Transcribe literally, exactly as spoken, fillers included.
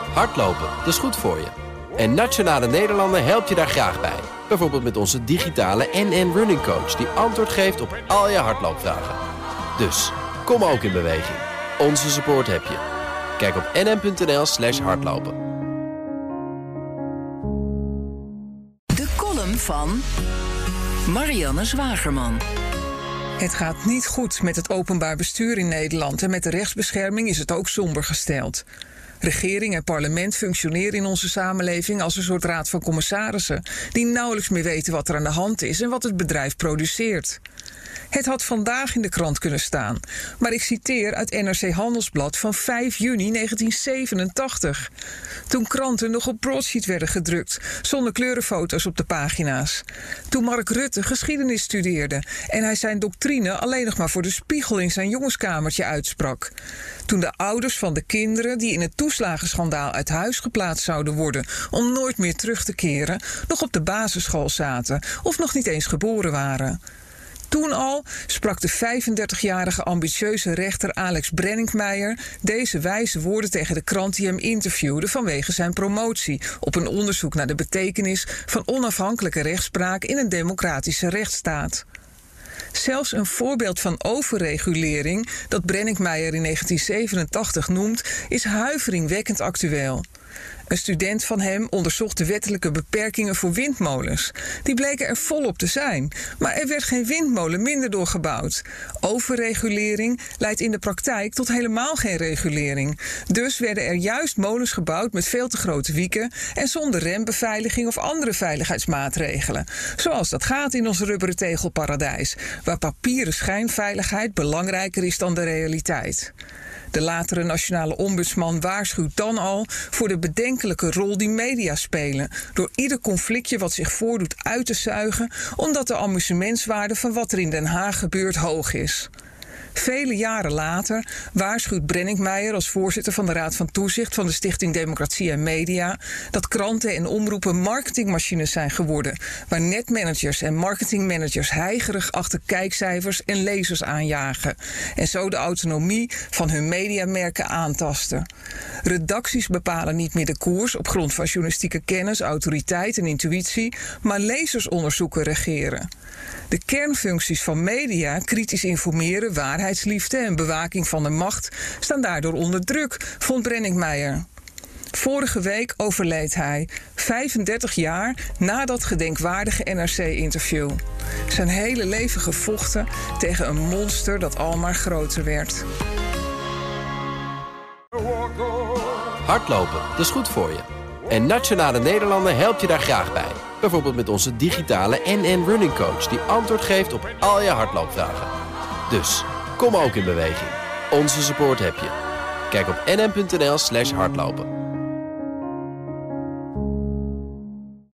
Hardlopen, dat is goed voor je. En Nationale Nederlanden helpt je daar graag bij. Bijvoorbeeld met onze digitale N N Running Coach... die antwoord geeft op al je hardloopvragen. Dus, kom ook in beweging. Onze support heb je. Kijk op nn.nl slash hardlopen. De column van Marianne Zwagerman. Het gaat niet goed met het openbaar bestuur in Nederland... en met de rechtsbescherming is het ook somber gesteld. Regering en parlement functioneren in onze samenleving als een soort raad van commissarissen... die nauwelijks meer weten wat er aan de hand is en wat het bedrijf produceert. Het had vandaag in de krant kunnen staan, maar ik citeer uit N R C Handelsblad van vijf juni negentien zevenentachtig. Toen kranten nog op broadsheet werden gedrukt, zonder kleurenfoto's op de pagina's. Toen Mark Rutte geschiedenis studeerde en hij zijn doctrine alleen nog maar voor de spiegel in zijn jongenskamertje uitsprak. Toen de ouders van de kinderen die in het toeslagenschandaal uit huis geplaatst zouden worden om nooit meer terug te keren, nog op de basisschool zaten of nog niet eens geboren waren. Toen al sprak de vijfendertigjarige ambitieuze rechter Alex Brenninkmeijer deze wijze woorden tegen de krant die hem interviewde vanwege zijn promotie op een onderzoek naar de betekenis van onafhankelijke rechtspraak in een democratische rechtsstaat. Zelfs een voorbeeld van overregulering dat Brenninkmeijer in negentien zevenentachtig noemt, is huiveringwekkend actueel. Een student van hem onderzocht de wettelijke beperkingen voor windmolens. Die bleken er volop te zijn, maar er werd geen windmolen minder door gebouwd. Overregulering leidt in de praktijk tot helemaal geen regulering. Dus werden er juist molens gebouwd met veel te grote wieken en zonder rembeveiliging of andere veiligheidsmaatregelen. Zoals dat gaat in ons rubberen tegelparadijs, waar papieren schijnveiligheid belangrijker is dan de realiteit. De latere nationale ombudsman waarschuwt dan al voor de bedenkelijke rol die media spelen, door ieder conflictje wat zich voordoet uit te zuigen, omdat de amusementswaarde van wat er in Den Haag gebeurt hoog is. Vele jaren later waarschuwt Brenninkmeijer als voorzitter van de Raad van Toezicht van de Stichting Democratie en Media dat kranten en omroepen marketingmachines zijn geworden, waar netmanagers en marketingmanagers heigerig achter kijkcijfers en lezers aanjagen en zo de autonomie van hun mediamerken aantasten. Redacties bepalen niet meer de koers op grond van journalistieke kennis, autoriteit en intuïtie, maar lezersonderzoeken regeren. De kernfuncties van media, kritisch informeren, waarheidsliefde en bewaking van de macht, staan daardoor onder druk, vond Brenninkmeijer. Vorige week overleed hij, vijfendertig jaar na dat gedenkwaardige N R C-interview. Zijn hele leven gevochten tegen een monster dat almaar groter werd. Hardlopen, dat is goed voor je. En Nationale Nederlanden helpt je daar graag bij. Bijvoorbeeld met onze digitale N N Running Coach... die antwoord geeft op al je hardloopvragen. Dus, kom ook in beweging. Onze support heb je. Kijk op nn.nl slash hardlopen.